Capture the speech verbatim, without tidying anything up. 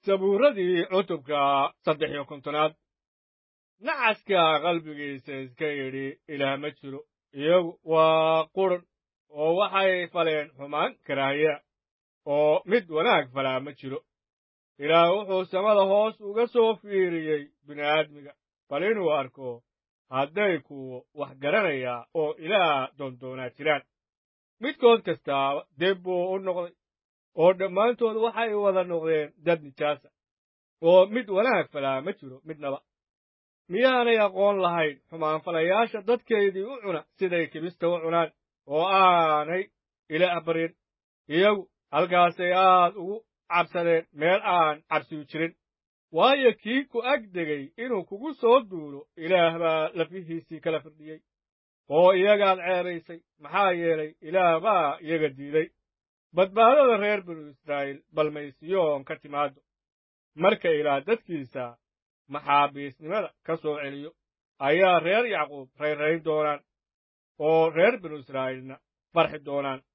sabuuradii cutubka saddex iyo kontonaad nacaska qalbigiisa iska yidhi ilaah ma jiro iyagu waa qurun oo waxay faleen xumaan karaahiya oo mid wanaag falaa ma jiro ilaah wuxuu samada hoos uga soo fiiriyey bini'aadmiga bal inuu arko hadday kuwo wax garanayaa oo ilaah doondoonaa jiraan midkood kastaaba dib buu u noqday oo dhammaantood waxay wada noqdeen dad nijaasa oo mid wanaag falaa ma jiro midnaba miyaanay aqoon lahayn xumaanfalayaasha dadkaydii u cuna siday kibista u cunaan oo aanay ilaah baryin iyagu halkaasay aad ugu cabsadeen meel aan cabsiyu jirin waayo kii ku ag degay inuu kugu soo duulo ilaah baa lafihiisii kala firdhiyey oo iyagaad ceebaysay maxaa yeelay ilaah baa iyaga diiday badbaadada reer binu israa'iil balmaysiyoon ka timaaddo marka ilaah dadkiisa maxaabiisnimada ka soo celiyo ayaa reer yacquub rayrayn doonaan oo reer binu israa'iilna farxi doonaan